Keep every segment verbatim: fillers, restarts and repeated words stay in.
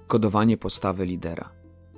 Kodowanie postawy lidera.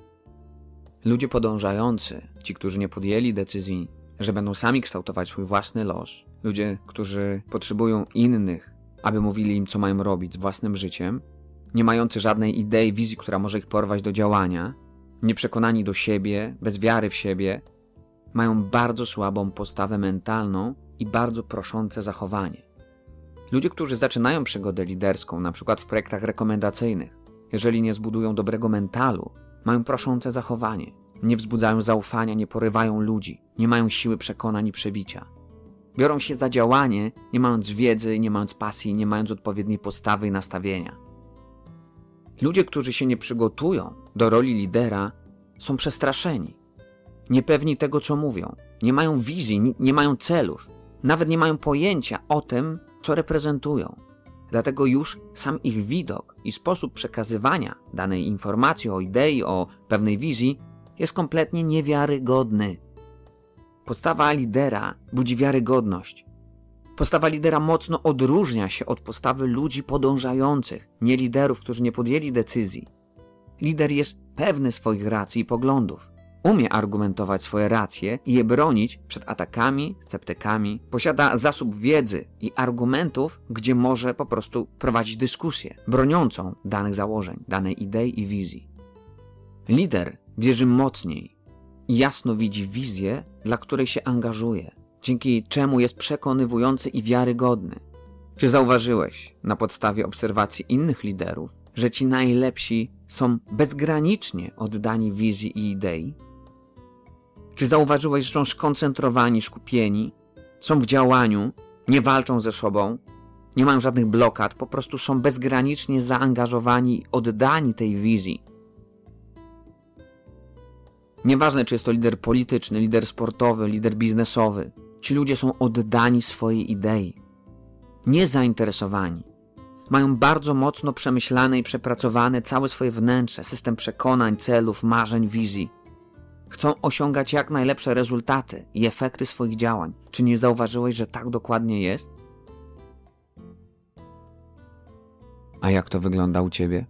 Ludzie podążający, ci, którzy nie podjęli decyzji, że będą sami kształtować swój własny los, ludzie, którzy potrzebują innych, aby mówili im, co mają robić z własnym życiem, nie mający żadnej idei, wizji, która może ich porwać do działania, nieprzekonani do siebie, bez wiary w siebie, mają bardzo słabą postawę mentalną i bardzo proszące zachowanie. Ludzie, którzy zaczynają przygodę liderską, na przykład w projektach rekomendacyjnych, jeżeli nie zbudują dobrego mentalu, mają proszące zachowanie, nie wzbudzają zaufania, nie porywają ludzi, nie mają siły przekonań i przebicia. Biorą się za działanie, nie mając wiedzy, nie mając pasji, nie mając odpowiedniej postawy i nastawienia. Ludzie, którzy się nie przygotują do roli lidera, są przestraszeni, niepewni tego, co mówią, nie mają wizji, nie mają celów, nawet nie mają pojęcia o tym, co reprezentują. Dlatego już sam ich widok i sposób przekazywania danej informacji o idei, o pewnej wizji jest kompletnie niewiarygodny. Postawa lidera budzi wiarygodność. Postawa lidera mocno odróżnia się od postawy ludzi podążających, nie liderów, którzy nie podjęli decyzji. Lider jest pewny swoich racji i poglądów. Umie argumentować swoje racje i je bronić przed atakami, sceptykami. Posiada zasób wiedzy i argumentów, gdzie może po prostu prowadzić dyskusję broniącą danych założeń, danej idei i wizji. Lider wierzy mocniej i jasno widzi wizję, dla której się angażuje, dzięki czemu jest przekonywujący i wiarygodny. Czy zauważyłeś na podstawie obserwacji innych liderów, że ci najlepsi są bezgranicznie oddani wizji i idei? Czy zauważyłeś, że są skoncentrowani, skupieni, są w działaniu, nie walczą ze sobą, nie mają żadnych blokad, po prostu są bezgranicznie zaangażowani i oddani tej wizji? Nieważne, czy jest to lider polityczny, lider sportowy, lider biznesowy, ci ludzie są oddani swojej idei, niezainteresowani. Mają bardzo mocno przemyślane i przepracowane całe swoje wnętrze, system przekonań, celów, marzeń, wizji. Chcą osiągać jak najlepsze rezultaty i efekty swoich działań. Czy nie zauważyłeś, że tak dokładnie jest? A jak to wygląda u ciebie?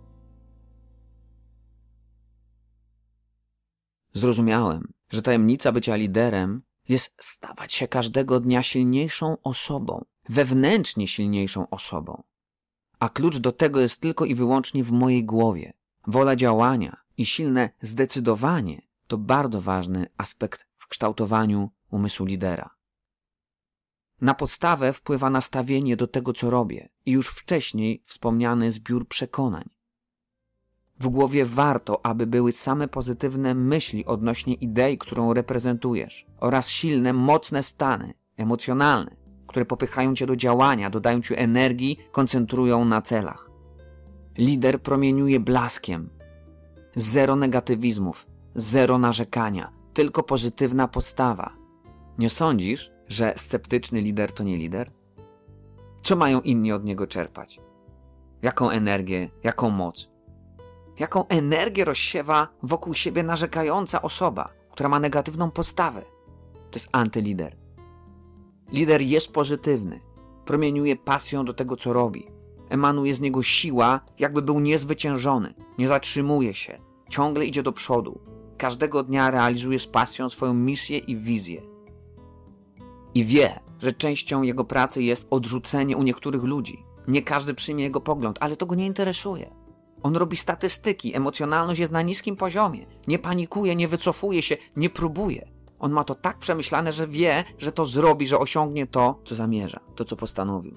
Zrozumiałem, że tajemnica bycia liderem jest stawać się każdego dnia silniejszą osobą, wewnętrznie silniejszą osobą. A klucz do tego jest tylko i wyłącznie w mojej głowie. Wola działania i silne zdecydowanie to bardzo ważny aspekt w kształtowaniu umysłu lidera. Na podstawę wpływa nastawienie do tego, co robię i już wcześniej wspomniany zbiór przekonań. W głowie warto, aby były same pozytywne myśli odnośnie idei, którą reprezentujesz, oraz silne, mocne stany emocjonalne, które popychają cię do działania, dodają ci energii, koncentrują na celach. Lider promieniuje blaskiem. Zero negatywizmów, zero narzekania, tylko pozytywna postawa. Nie sądzisz, że sceptyczny lider to nie lider? Co mają inni od niego czerpać? Jaką energię, jaką moc? Jaką energię rozsiewa wokół siebie narzekająca osoba, która ma negatywną postawę? To jest antylider. Lider jest pozytywny, promieniuje pasją do tego, co robi. Emanuje z niego siła, jakby był niezwyciężony. Nie zatrzymuje się, ciągle idzie do przodu. Każdego dnia realizuje z pasją swoją misję i wizję. I wie, że częścią jego pracy jest odrzucenie u niektórych ludzi. Nie każdy przyjmie jego pogląd, ale to go nie interesuje. On robi statystyki, emocjonalność jest na niskim poziomie. Nie panikuje, nie wycofuje się, nie próbuje. On ma to tak przemyślane, że wie, że to zrobi, że osiągnie to, co zamierza, to, co postanowił.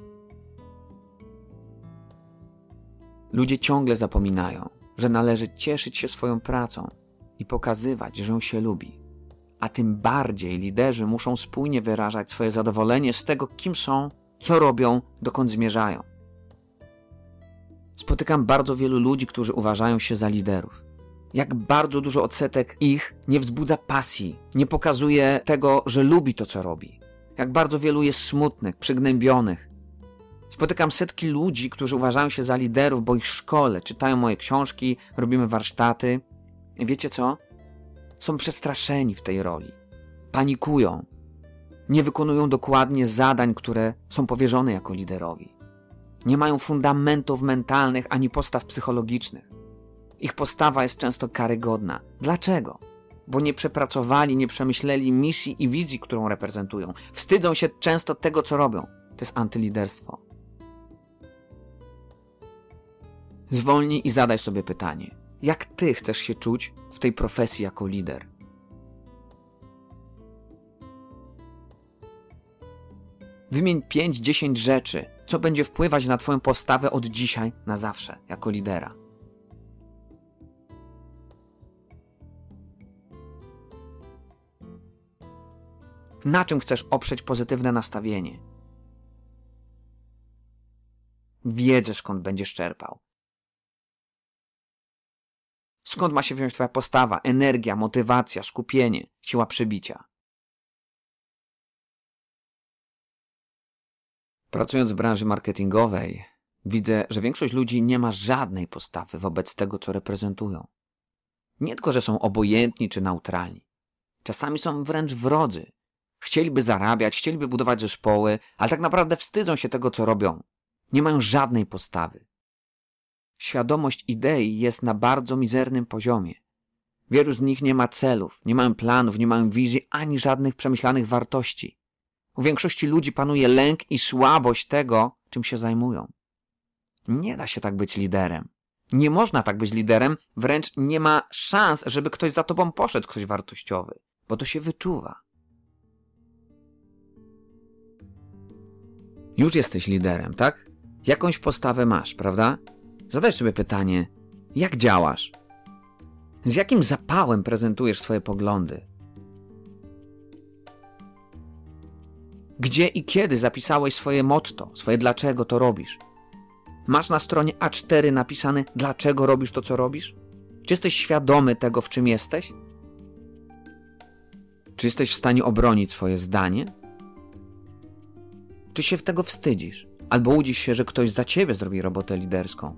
Ludzie ciągle zapominają, że należy cieszyć się swoją pracą i pokazywać, że ją się lubi. A tym bardziej liderzy muszą spójnie wyrażać swoje zadowolenie z tego, kim są, co robią, dokąd zmierzają. Spotykam bardzo wielu ludzi, którzy uważają się za liderów. Jak bardzo dużo odsetek ich nie wzbudza pasji, nie pokazuje tego, że lubi to, co robi. Jak bardzo wielu jest smutnych, przygnębionych. Spotykam setki ludzi, którzy uważają się za liderów, bo ich szkole, czytają moje książki, robimy warsztaty. I wiecie co? Są przestraszeni w tej roli. Panikują. Nie wykonują dokładnie zadań, które są powierzone jako liderowi. Nie mają fundamentów mentalnych ani postaw psychologicznych. Ich postawa jest często karygodna. Dlaczego? Bo nie przepracowali, nie przemyśleli misji i wizji, którą reprezentują. Wstydzą się często tego, co robią. To jest antyliderstwo. Zwolnij i zadaj sobie pytanie. Jak ty chcesz się czuć w tej profesji jako lider? Wymień pięć, dziesięć rzeczy, co będzie wpływać na twoją postawę od dzisiaj na zawsze, jako lidera. Na czym chcesz oprzeć pozytywne nastawienie? Wiedzę, skąd będziesz czerpał. Skąd ma się wziąć twoja postawa, energia, motywacja, skupienie, siła przybicia? Pracując w branży marketingowej, widzę, że większość ludzi nie ma żadnej postawy wobec tego, co reprezentują. Nie tylko, że są obojętni czy neutralni. Czasami są wręcz wrodzy. Chcieliby zarabiać, chcieliby budować zespoły, ale tak naprawdę wstydzą się tego, co robią. Nie mają żadnej postawy. Świadomość idei jest na bardzo mizernym poziomie. Wielu z nich nie ma celów, nie mają planów, nie mają wizji, ani żadnych przemyślanych wartości. U większości ludzi panuje lęk i słabość tego, czym się zajmują. Nie da się tak być liderem. Nie można tak być liderem, wręcz nie ma szans, żeby ktoś za tobą poszedł, ktoś wartościowy, bo to się wyczuwa. Już jesteś liderem, tak? Jakąś postawę masz, prawda? Zadaj sobie pytanie, jak działasz? Z jakim zapałem prezentujesz swoje poglądy? Gdzie i kiedy zapisałeś swoje motto, swoje dlaczego to robisz? Masz na stronie A cztery napisane, dlaczego robisz to, co robisz? Czy jesteś świadomy tego, w czym jesteś? Czy jesteś w stanie obronić swoje zdanie? Czy się tego wstydzisz? Albo łudzisz się, że ktoś za ciebie zrobi robotę liderską?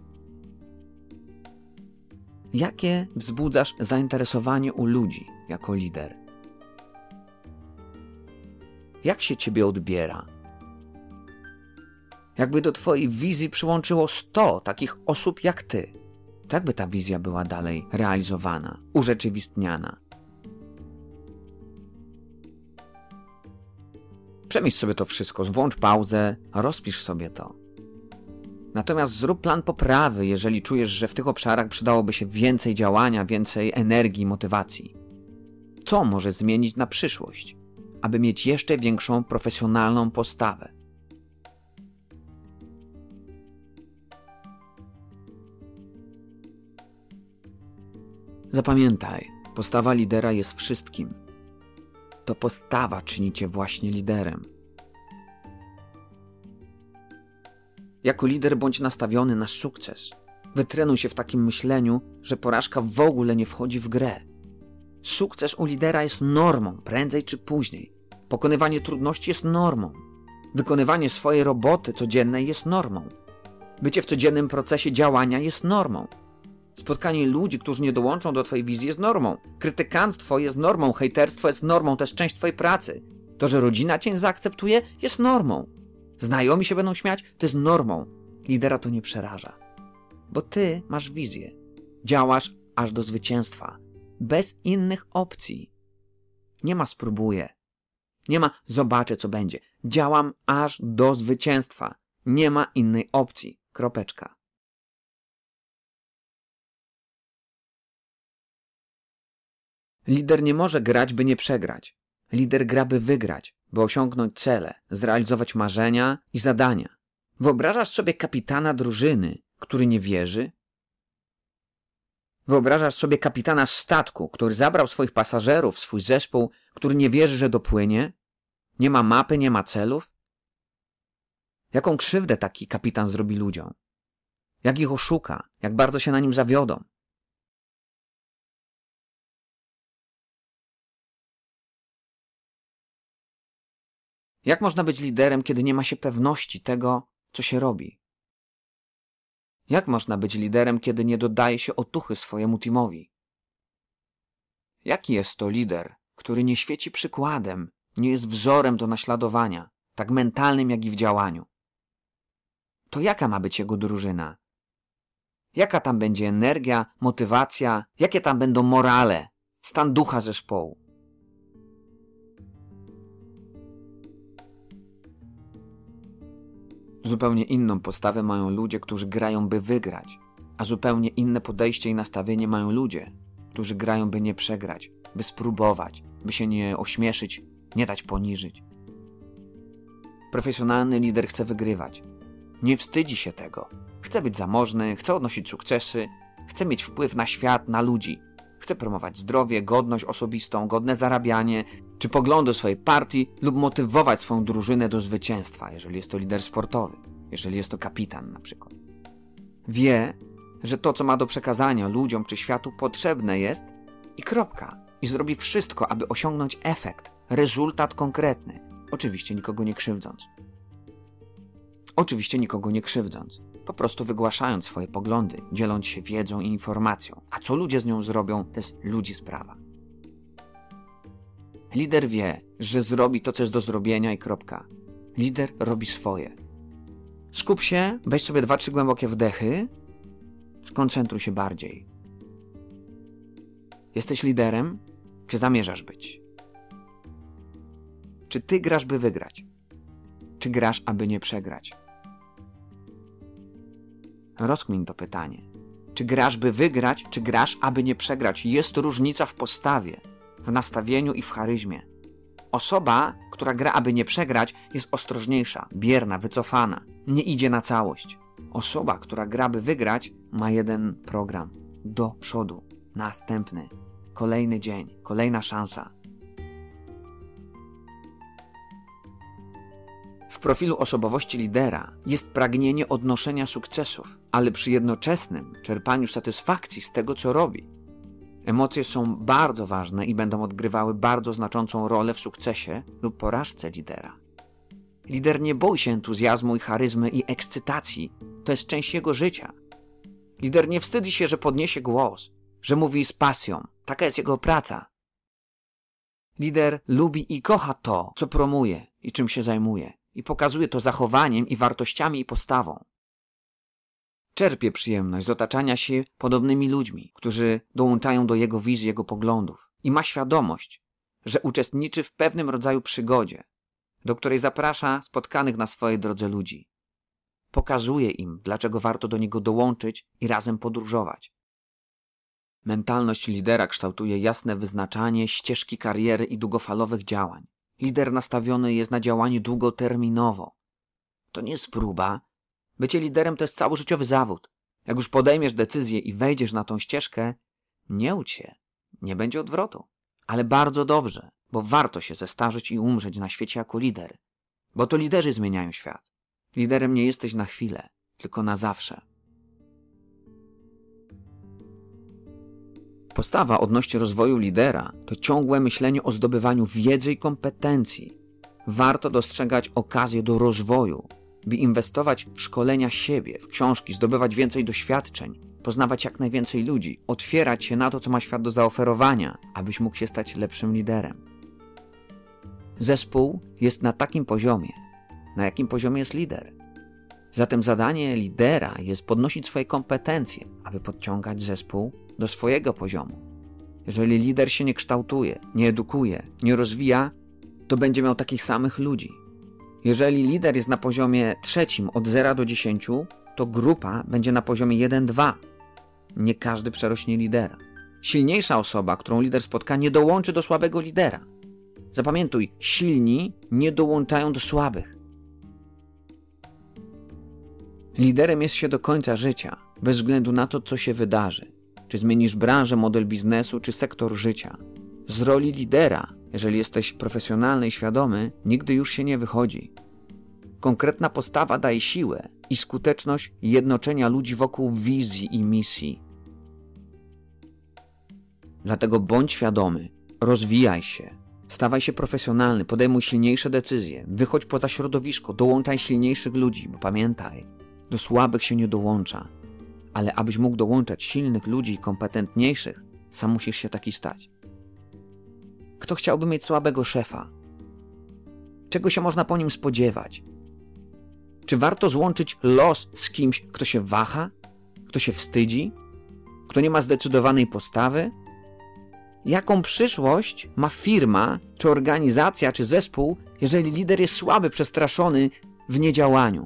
Jakie wzbudzasz zainteresowanie u ludzi jako lider? Jak się ciebie odbiera? Jakby do twojej wizji przyłączyło sto takich osób jak ty, tak by ta wizja była dalej realizowana, urzeczywistniana. Przemyśl sobie to wszystko, włącz pauzę, rozpisz sobie to. Natomiast zrób plan poprawy, jeżeli czujesz, że w tych obszarach przydałoby się więcej działania, więcej energii i motywacji. Co może zmienić na przyszłość, aby mieć jeszcze większą profesjonalną postawę? Zapamiętaj, postawa lidera jest wszystkim. To postawa czyni cię właśnie liderem. Jako lider bądź nastawiony na sukces. Wytrenuj się w takim myśleniu, że porażka w ogóle nie wchodzi w grę. Sukces u lidera jest normą, prędzej czy później. Pokonywanie trudności jest normą. Wykonywanie swojej roboty codziennej jest normą. Bycie w codziennym procesie działania jest normą. Spotkanie ludzi, którzy nie dołączą do twojej wizji, jest normą. Krytykanstwo jest normą, hejterstwo jest normą, to jest część twojej pracy. To, że rodzina cię nie zaakceptuje, jest normą. Znajomi się będą śmiać, to jest normą. Lidera to nie przeraża. Bo ty masz wizję. Działasz aż do zwycięstwa. Bez innych opcji. Nie ma spróbuję. Nie ma zobaczę, co będzie. Działam aż do zwycięstwa. Nie ma innej opcji. Kropeczka. Lider nie może grać, by nie przegrać. Lider gra, by wygrać, by osiągnąć cele, zrealizować marzenia i zadania. Wyobrażasz sobie kapitana drużyny, który nie wierzy? Wyobrażasz sobie kapitana statku, który zabrał swoich pasażerów, swój zespół, który nie wierzy, że dopłynie? Nie ma mapy, nie ma celów? Jaką krzywdę taki kapitan zrobi ludziom? Jak ich oszuka? Jak bardzo się na nim zawiodą? Jak można być liderem, kiedy nie ma się pewności tego, co się robi? Jak można być liderem, kiedy nie dodaje się otuchy swojemu teamowi? Jaki jest to lider, który nie świeci przykładem, nie jest wzorem do naśladowania, tak mentalnym, jak i w działaniu? To jaka ma być jego drużyna? Jaka tam będzie energia, motywacja, jakie tam będą morale, stan ducha zespołu. Zupełnie inną postawę mają ludzie, którzy grają, by wygrać, a zupełnie inne podejście i nastawienie mają ludzie, którzy grają, by nie przegrać, by spróbować, by się nie ośmieszyć, nie dać poniżyć. Profesjonalny lider chce wygrywać. Nie wstydzi się tego. Chce być zamożny, chce odnosić sukcesy, chce mieć wpływ na świat, na ludzi. Chce promować zdrowie, godność osobistą, godne zarabianie, czy poglądy swojej partii lub motywować swoją drużynę do zwycięstwa, jeżeli jest to lider sportowy, jeżeli jest to kapitan na przykład. Wie, że to, co ma do przekazania ludziom czy światu, potrzebne jest i kropka. I zrobi wszystko, aby osiągnąć efekt, rezultat konkretny. Oczywiście nikogo nie krzywdząc. Oczywiście nikogo nie krzywdząc. Po prostu wygłaszając swoje poglądy, dzieląc się wiedzą i informacją. A co ludzie z nią zrobią, to jest ludzi sprawa. Lider wie, że zrobi to, co jest do zrobienia i kropka. Lider robi swoje. Skup się, weź sobie dwa, trzy głębokie wdechy, skoncentruj się bardziej. Jesteś liderem, czy zamierzasz być? Czy ty grasz, by wygrać? Czy grasz, aby nie przegrać? Rozkmin to pytanie. Czy grasz, by wygrać, czy grasz, aby nie przegrać? Jest różnica w postawie, w nastawieniu i w charyzmie. Osoba, która gra, aby nie przegrać, jest ostrożniejsza, bierna, wycofana. Nie idzie na całość. Osoba, która gra, by wygrać, ma jeden program. Do przodu. Następny. Kolejny dzień. Kolejna szansa. W profilu osobowości lidera jest pragnienie odnoszenia sukcesów, ale przy jednoczesnym czerpaniu satysfakcji z tego, co robi. Emocje są bardzo ważne i będą odgrywały bardzo znaczącą rolę w sukcesie lub porażce lidera. Lider nie boi się entuzjazmu i charyzmy i ekscytacji. To jest część jego życia. Lider nie wstydzi się, że podniesie głos, że mówi z pasją. Taka jest jego praca. Lider lubi i kocha to, co promuje i czym się zajmuje. I pokazuje to zachowaniem i wartościami i postawą. Czerpie przyjemność z otaczania się podobnymi ludźmi, którzy dołączają do jego wizji, jego poglądów. I ma świadomość, że uczestniczy w pewnym rodzaju przygodzie, do której zaprasza spotkanych na swojej drodze ludzi. Pokazuje im, dlaczego warto do niego dołączyć i razem podróżować. Mentalność lidera kształtuje jasne wyznaczanie ścieżki kariery i długofalowych działań. Lider nastawiony jest na działanie długoterminowo. To nie jest próba. Bycie liderem to jest całożyciowy zawód. Jak już podejmiesz decyzję i wejdziesz na tą ścieżkę, nie łudź się. Nie będzie odwrotu. Ale bardzo dobrze, bo warto się zestarzyć i umrzeć na świecie jako lider. Bo to liderzy zmieniają świat. Liderem nie jesteś na chwilę, tylko na zawsze. Postawa odnośnie rozwoju lidera to ciągłe myślenie o zdobywaniu wiedzy i kompetencji. Warto dostrzegać okazję do rozwoju, by inwestować w szkolenia siebie, w książki, zdobywać więcej doświadczeń, poznawać jak najwięcej ludzi, otwierać się na to, co ma świat do zaoferowania, abyś mógł się stać lepszym liderem. Zespół jest na takim poziomie, na jakim poziomie jest lider. Zatem zadanie lidera jest podnosić swoje kompetencje, aby podciągać zespół do swojego poziomu. Jeżeli lider się nie kształtuje, nie edukuje, nie rozwija, to będzie miał takich samych ludzi. Jeżeli lider jest na poziomie trzecim od zera do dziesięciu, to grupa będzie na poziomie jeden dwa. Nie każdy przerośnie lidera. Silniejsza osoba, którą lider spotka, nie dołączy do słabego lidera. Zapamiętuj, silni nie dołączają do słabych. Liderem jest się do końca życia, bez względu na to, co się wydarzy. Czy zmienisz branżę, model biznesu, czy sektor życia. Z roli lidera, jeżeli jesteś profesjonalny i świadomy, nigdy już się nie wychodzi. Konkretna postawa daje siłę i skuteczność jednoczenia ludzi wokół wizji i misji. Dlatego bądź świadomy, rozwijaj się, stawaj się profesjonalny, podejmuj silniejsze decyzje, wychodź poza środowisko, dołączaj silniejszych ludzi, bo pamiętaj, do słabych się nie dołącza. Ale abyś mógł dołączać silnych ludzi i kompetentniejszych, sam musisz się taki stać. Kto chciałby mieć słabego szefa? Czego się można po nim spodziewać? Czy warto złączyć los z kimś, kto się waha? Kto się wstydzi? Kto nie ma zdecydowanej postawy? Jaką przyszłość ma firma, czy organizacja, czy zespół, jeżeli lider jest słaby, przestraszony w niedziałaniu?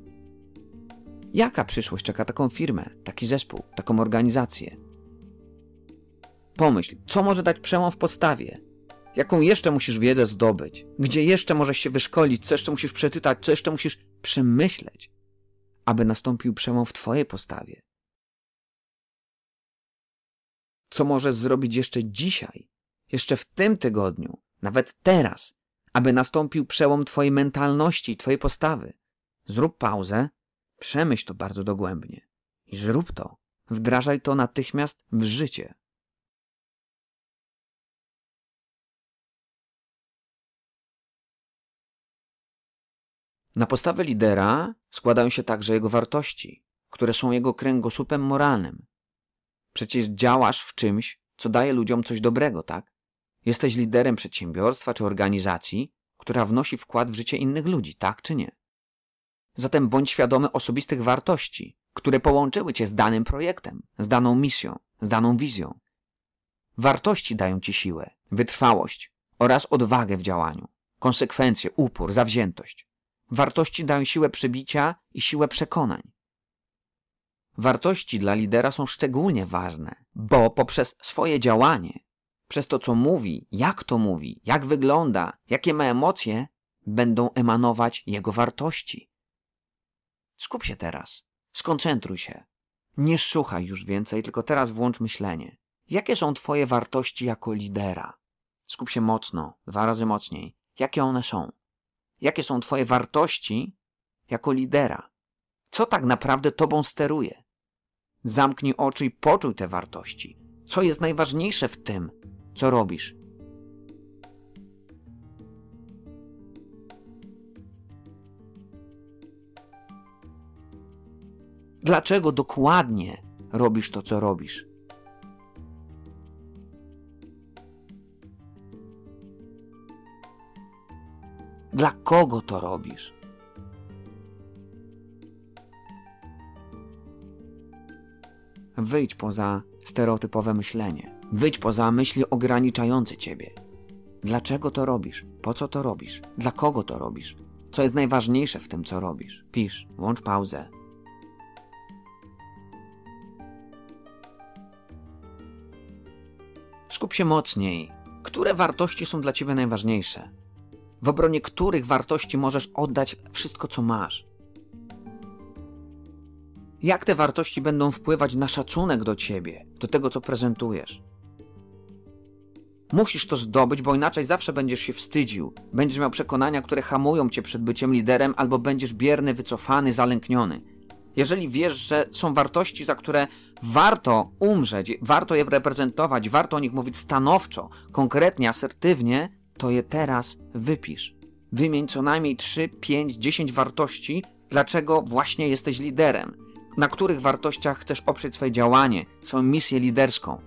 Jaka przyszłość czeka taką firmę, taki zespół, taką organizację? Pomyśl, co może dać przełom w postawie? Jaką jeszcze musisz wiedzę zdobyć? Gdzie jeszcze możesz się wyszkolić? Co jeszcze musisz przeczytać? Co jeszcze musisz przemyśleć, aby nastąpił przełom w twojej postawie? Co możesz zrobić jeszcze dzisiaj, jeszcze w tym tygodniu, nawet teraz, aby nastąpił przełom twojej mentalności, twojej postawy? Zrób pauzę, przemyśl to bardzo dogłębnie i zrób to. Wdrażaj to natychmiast w życie. Na postawę lidera składają się także jego wartości, które są jego kręgosłupem moralnym. Przecież działasz w czymś, co daje ludziom coś dobrego, tak? Jesteś liderem przedsiębiorstwa czy organizacji, która wnosi wkład w życie innych ludzi, tak czy nie? Zatem bądź świadomy osobistych wartości, które połączyły cię z danym projektem, z daną misją, z daną wizją. Wartości dają ci siłę, wytrwałość oraz odwagę w działaniu, konsekwencje, upór, zawziętość. Wartości dają siłę przebicia i siłę przekonań. Wartości dla lidera są szczególnie ważne, bo poprzez swoje działanie, przez to co mówi, jak to mówi, jak wygląda, jakie ma emocje, będą emanować jego wartości. Skup się teraz, skoncentruj się. Nie słuchaj już więcej, tylko teraz włącz myślenie. Jakie są twoje wartości jako lidera? Skup się mocno, dwa razy mocniej. Jakie one są? Jakie są twoje wartości jako lidera? Co tak naprawdę tobą steruje? Zamknij oczy i poczuj te wartości. Co jest najważniejsze w tym, co robisz? Dlaczego dokładnie robisz to, co robisz? Dla kogo to robisz? Wyjdź poza stereotypowe myślenie. Wyjdź poza myśli ograniczające ciebie. Dlaczego to robisz? Po co to robisz? Dla kogo to robisz? Co jest najważniejsze w tym, co robisz? Pisz, włącz pauzę. Skup się mocniej. Które wartości są dla ciebie najważniejsze? W obronie których wartości możesz oddać wszystko, co masz? Jak te wartości będą wpływać na szacunek do ciebie, do tego, co prezentujesz? Musisz to zdobyć, bo inaczej zawsze będziesz się wstydził. Będziesz miał przekonania, które hamują cię przed byciem liderem, albo będziesz bierny, wycofany, zalękniony. Jeżeli wiesz, że są wartości, za które warto umrzeć, warto je reprezentować, warto o nich mówić stanowczo, konkretnie, asertywnie, to je teraz wypisz. Wymień co najmniej trzy, pięć, dziesięć wartości, dlaczego właśnie jesteś liderem. Na których wartościach chcesz oprzeć swoje działanie, swoją misję liderską.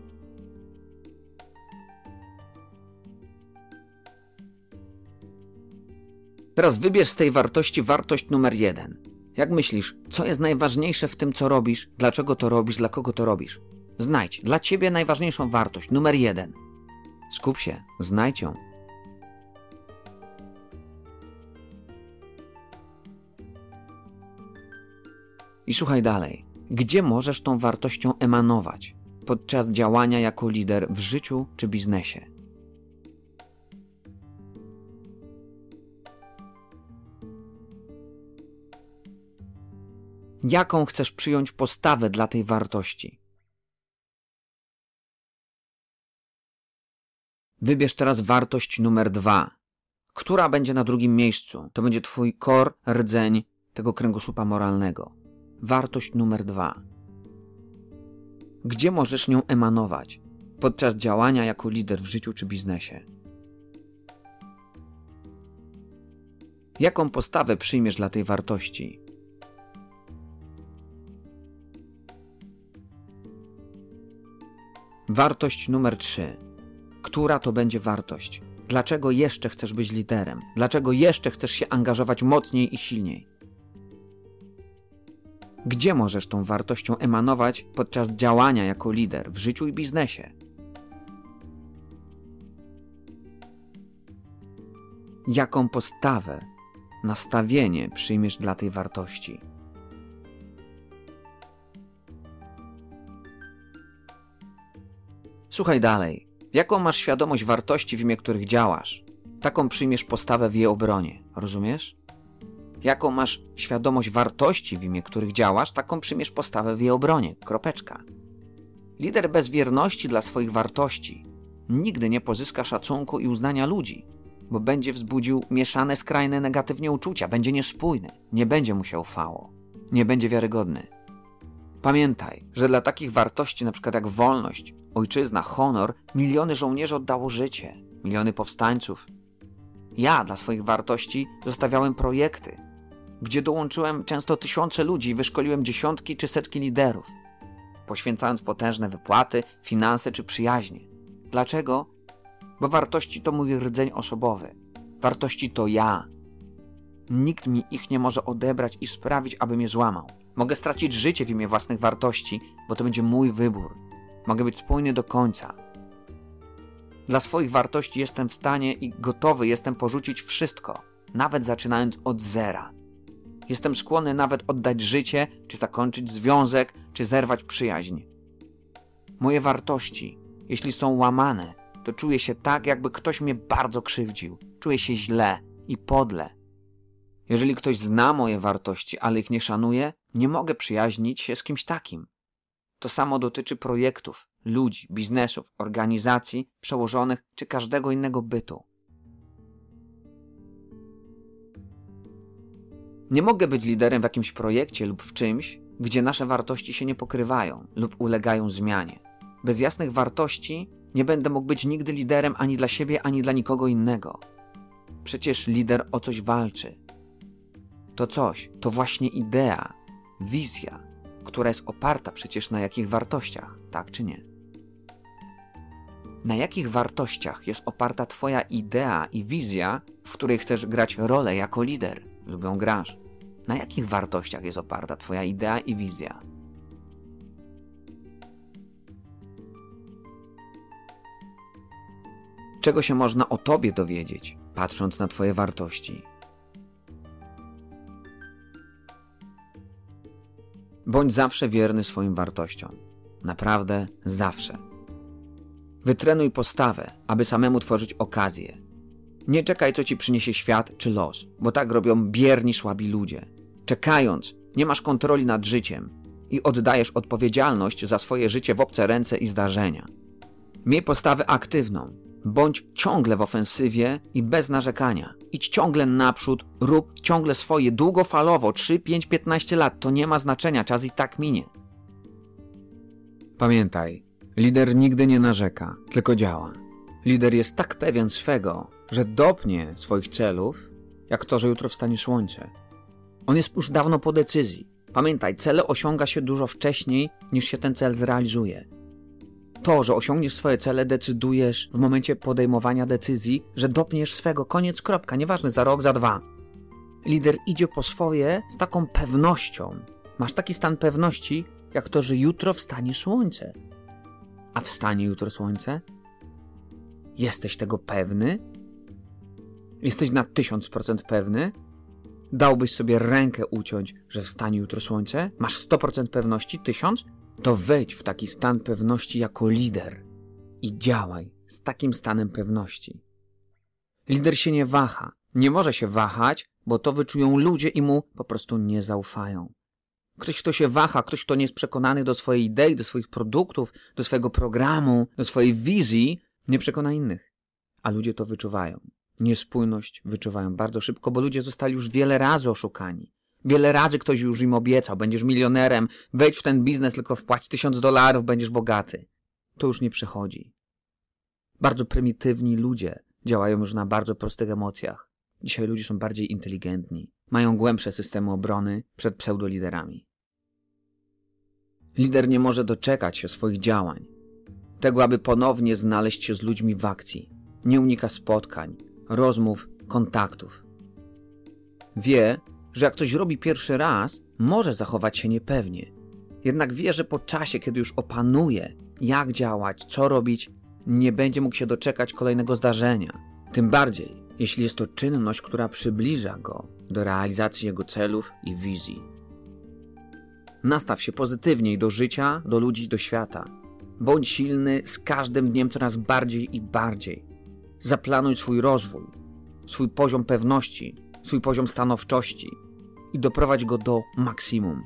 Teraz wybierz z tej wartości wartość numer jeden. Jak myślisz, co jest najważniejsze w tym, co robisz, dlaczego to robisz, dla kogo to robisz? Znajdź dla ciebie najważniejszą wartość, numer jeden. Skup się, znajdź ją. I słuchaj dalej. Gdzie możesz tą wartością emanować podczas działania jako lider w życiu czy biznesie? Jaką chcesz przyjąć postawę dla tej wartości? Wybierz teraz wartość numer dwa. Która będzie na drugim miejscu? To będzie twój core, rdzeń tego kręgosłupa moralnego. Wartość numer dwa. Gdzie możesz nią emanować podczas działania jako lider w życiu czy biznesie? Jaką postawę przyjmiesz dla tej wartości? Wartość numer trzy. Która to będzie wartość? Dlaczego jeszcze chcesz być liderem? Dlaczego jeszcze chcesz się angażować mocniej i silniej? Gdzie możesz tą wartością emanować podczas działania jako lider w życiu i biznesie? Jaką postawę, nastawienie przyjmiesz dla tej wartości? Słuchaj dalej. Jaką masz świadomość wartości, w imię których działasz? Taką przyjmiesz postawę w jej obronie. Rozumiesz? Jaką masz świadomość wartości, w imię których działasz, taką przyjmiesz postawę w jej obronie. Kropeczka. Lider bez wierności dla swoich wartości nigdy nie pozyska szacunku i uznania ludzi, bo będzie wzbudził mieszane, skrajne, negatywnie uczucia, będzie niespójny, nie będzie mu się ufało, nie będzie wiarygodny. Pamiętaj, że dla takich wartości, np. jak wolność, ojczyzna, honor, miliony żołnierzy oddało życie, miliony powstańców. Ja dla swoich wartości zostawiałem projekty, gdzie dołączyłem często tysiące ludzi i wyszkoliłem dziesiątki czy setki liderów, poświęcając potężne wypłaty, finanse czy przyjaźnie. Dlaczego? Bo wartości to mój rdzeń osobowy. Wartości to ja. Nikt mi ich nie może odebrać i sprawić, aby mnie złamał. Mogę stracić życie w imię własnych wartości, bo to będzie mój wybór. Mogę być spójny do końca. Dla swoich wartości jestem w stanie i gotowy jestem porzucić wszystko, nawet zaczynając od zera. Jestem skłonny nawet oddać życie, czy zakończyć związek, czy zerwać przyjaźń. Moje wartości, jeśli są łamane, to czuję się tak, jakby ktoś mnie bardzo krzywdził. Czuję się źle i podle. Jeżeli ktoś zna moje wartości, ale ich nie szanuje, nie mogę przyjaźnić się z kimś takim. To samo dotyczy projektów, ludzi, biznesów, organizacji, przełożonych czy każdego innego bytu. Nie mogę być liderem w jakimś projekcie lub w czymś, gdzie nasze wartości się nie pokrywają lub ulegają zmianie. Bez jasnych wartości nie będę mógł być nigdy liderem ani dla siebie, ani dla nikogo innego. Przecież lider o coś walczy. To coś, to właśnie idea, wizja, która jest oparta przecież na jakich wartościach, tak czy nie? Na jakich wartościach jest oparta twoja idea i wizja, w której chcesz grać rolę jako lider lub ją grasz? Na jakich wartościach jest oparta twoja idea i wizja? Czego się można o tobie dowiedzieć, patrząc na twoje wartości? Bądź zawsze wierny swoim wartościom. Naprawdę zawsze. Wytrenuj postawę, aby samemu tworzyć okazję. Nie czekaj, co ci przyniesie świat czy los, bo tak robią bierni, słabi ludzie. Czekając, nie masz kontroli nad życiem i oddajesz odpowiedzialność za swoje życie w obce ręce i zdarzenia. Miej postawę aktywną. Bądź ciągle w ofensywie i bez narzekania. Idź ciągle naprzód, rób ciągle swoje, długofalowo, trzy, pięć, piętnaście lat. To nie ma znaczenia, czas i tak minie. Pamiętaj, lider nigdy nie narzeka, tylko działa. Lider jest tak pewien swego, że dopnie swoich celów, jak to, że jutro wstanie słońce. On jest już dawno po decyzji. Pamiętaj, cele osiąga się dużo wcześniej, niż się ten cel zrealizuje. To, że osiągniesz swoje cele, decydujesz w momencie podejmowania decyzji, że dopniesz swego, koniec, kropka, nieważne, za rok, za dwa. Lider idzie po swoje z taką pewnością. Masz taki stan pewności, jak to, że jutro wstanie słońce. A wstanie jutro słońce? Jesteś tego pewny? Jesteś na tysiąc procent pewny? Dałbyś sobie rękę uciąć, że wstanie jutro słońce? Masz sto procent pewności? Tysiąc? To wejdź w taki stan pewności jako lider i działaj z takim stanem pewności. Lider się nie waha. Nie może się wahać, bo to wyczują ludzie i mu po prostu nie zaufają. Ktoś, kto się waha, ktoś, kto nie jest przekonany do swojej idei, do swoich produktów, do swojego programu, do swojej wizji, nie przekona innych. A ludzie to wyczuwają. Niespójność wyczuwają bardzo szybko, bo ludzie zostali już wiele razy oszukani. Wiele razy ktoś już im obiecał, będziesz milionerem, wejdź w ten biznes, tylko wpłać tysiąc dolarów, będziesz bogaty. To już nie przychodzi. Bardzo prymitywni ludzie działają już na bardzo prostych emocjach. Dzisiaj ludzie są bardziej inteligentni, mają głębsze systemy obrony przed pseudoliderami. Lider nie może doczekać się swoich działań, tego, aby ponownie znaleźć się z ludźmi w akcji. Nie unika spotkań, rozmów, kontaktów. Wie, że jak coś robi pierwszy raz, może zachować się niepewnie. Jednak wie, że po czasie, kiedy już opanuje, jak działać, co robić, nie będzie mógł się doczekać kolejnego zdarzenia. Tym bardziej, jeśli jest to czynność, która przybliża go do realizacji jego celów i wizji. Nastaw się pozytywniej do życia, do ludzi, do świata. Bądź silny z każdym dniem coraz bardziej i bardziej. Zaplanuj swój rozwój, swój poziom pewności, swój poziom stanowczości i doprowadź go do maksimum.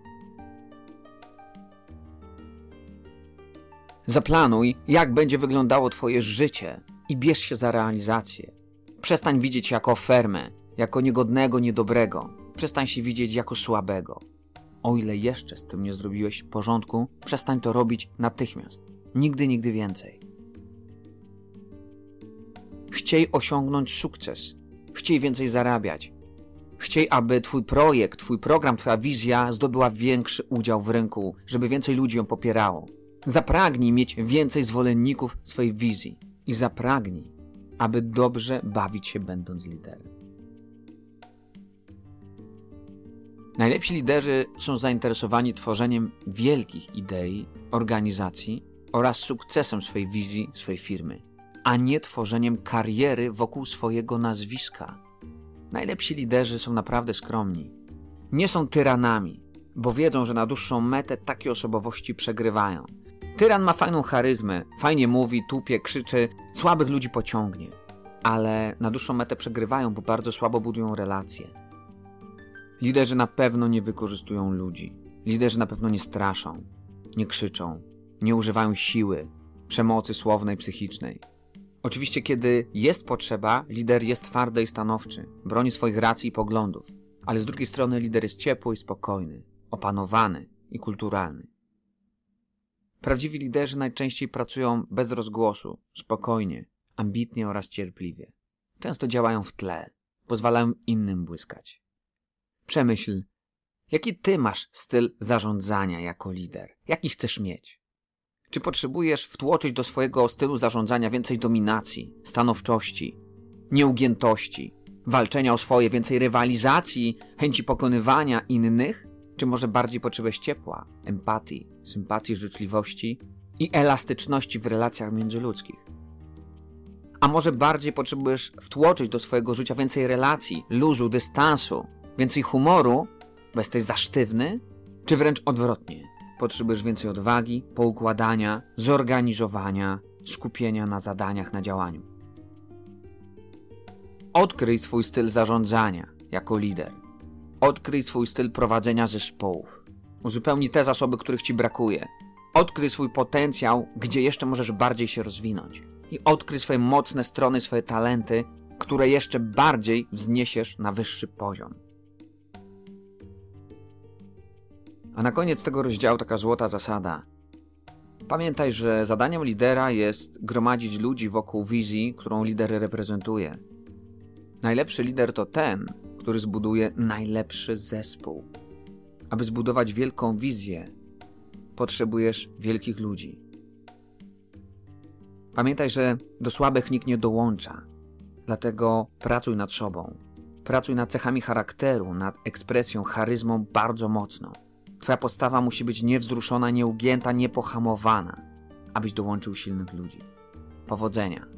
Zaplanuj, jak będzie wyglądało twoje życie i bierz się za realizację. Przestań widzieć się jako fermę, jako niegodnego, niedobrego. Przestań się widzieć jako słabego. O ile jeszcze z tym nie zrobiłeś porządku, przestań to robić natychmiast. Nigdy, nigdy więcej. Chciej osiągnąć sukces. Chciej więcej zarabiać. Chciej, aby twój projekt, twój program, twoja wizja zdobyła większy udział w rynku, żeby więcej ludzi ją popierało. Zapragnij mieć więcej zwolenników swojej wizji i zapragnij, aby dobrze bawić się będąc liderem. Najlepsi liderzy są zainteresowani tworzeniem wielkich idei, organizacji oraz sukcesem swojej wizji, swojej firmy, a nie tworzeniem kariery wokół swojego nazwiska. Najlepsi liderzy są naprawdę skromni. Nie są tyranami, bo wiedzą, że na dłuższą metę takie osobowości przegrywają. Tyran ma fajną charyzmę, fajnie mówi, tupie, krzyczy, słabych ludzi pociągnie. Ale na dłuższą metę przegrywają, bo bardzo słabo budują relacje. Liderzy na pewno nie wykorzystują ludzi. Liderzy na pewno nie straszą, nie krzyczą, nie używają siły, przemocy słownej, psychicznej. Oczywiście, kiedy jest potrzeba, lider jest twardy i stanowczy, broni swoich racji i poglądów, ale z drugiej strony lider jest ciepły i spokojny, opanowany i kulturalny. Prawdziwi liderzy najczęściej pracują bez rozgłosu, spokojnie, ambitnie oraz cierpliwie. Często działają w tle, pozwalają innym błyskać. Przemyśl, jaki ty masz styl zarządzania jako lider? Jaki chcesz mieć? Czy potrzebujesz wtłoczyć do swojego stylu zarządzania więcej dominacji, stanowczości, nieugiętości, walczenia o swoje, więcej rywalizacji, chęci pokonywania innych? Czy może bardziej potrzebujesz ciepła, empatii, sympatii, życzliwości i elastyczności w relacjach międzyludzkich? A może bardziej potrzebujesz wtłoczyć do swojego życia więcej relacji, luzu, dystansu, więcej humoru, bo jesteś za sztywny? Czy wręcz odwrotnie? Potrzebujesz więcej odwagi, poukładania, zorganizowania, skupienia na zadaniach, na działaniu. Odkryj swój styl zarządzania jako lider. Odkryj swój styl prowadzenia zespołów. Uzupełnij te zasoby, których ci brakuje. Odkryj swój potencjał, gdzie jeszcze możesz bardziej się rozwinąć. I odkryj swoje mocne strony, swoje talenty, które jeszcze bardziej wzniesiesz na wyższy poziom. A na koniec tego rozdziału taka złota zasada. Pamiętaj, że zadaniem lidera jest gromadzić ludzi wokół wizji, którą lider reprezentuje. Najlepszy lider to ten, który zbuduje najlepszy zespół. Aby zbudować wielką wizję, potrzebujesz wielkich ludzi. Pamiętaj, że do słabych nikt nie dołącza. Dlatego pracuj nad sobą. Pracuj nad cechami charakteru, nad ekspresją, charyzmą bardzo mocno. Twoja postawa musi być niewzruszona, nieugięta, niepohamowana, abyś dołączył silnych ludzi. Powodzenia.